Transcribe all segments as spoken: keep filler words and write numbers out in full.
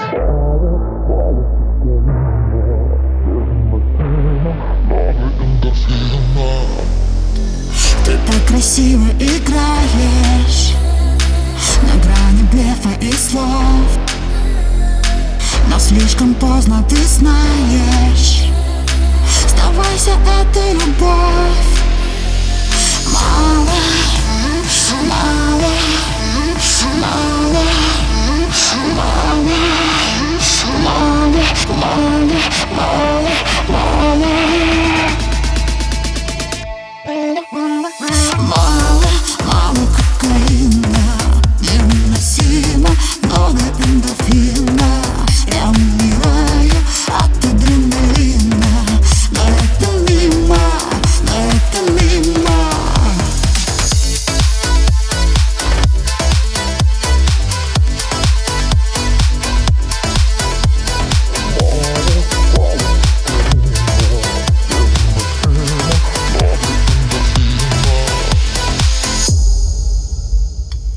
Ты так красиво играешь на грани блефа и слов, но слишком поздно ты знаешь. Сдавайся, это любовь. Мало, мало, мало, мало, мало, мало, мало, мало. Мало, мало кокаина, невыносимо много эндорфина. Я умираю от адреналина, но это мимо, но это мимо.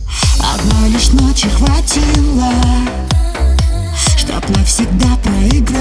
Одной лишь ночи хватило, чтоб навсегда проиграть.